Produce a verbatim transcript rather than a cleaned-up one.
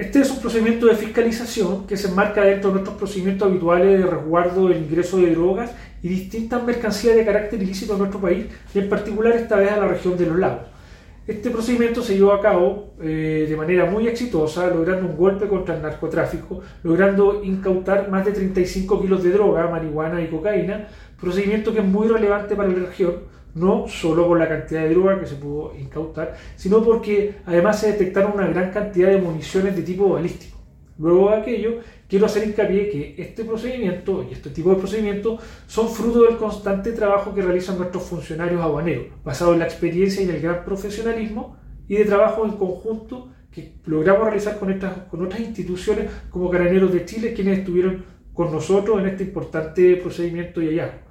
Este es un procedimiento de fiscalización que se enmarca dentro de nuestros procedimientos habituales de resguardo del ingreso de drogas y distintas mercancías de carácter ilícito a nuestro país, y en particular esta vez a la región de los lagos. Este procedimiento se llevó a cabo eh, de manera muy exitosa, logrando un golpe contra el narcotráfico, logrando incautar más de treinta y cinco kilos de droga, marihuana y cocaína, procedimiento que es muy relevante para la región, no solo por la cantidad de droga que se pudo incautar, sino porque además se detectaron una gran cantidad de municiones de tipo balístico. Luego de aquello, quiero hacer hincapié que este procedimiento y este tipo de procedimientos son fruto del constante trabajo que realizan nuestros funcionarios aduaneros, basado en la experiencia y en el gran profesionalismo y de trabajo en conjunto que logramos realizar con, estas, con otras instituciones como Carabineros de Chile, quienes estuvieron con nosotros en este importante procedimiento y hallazgo.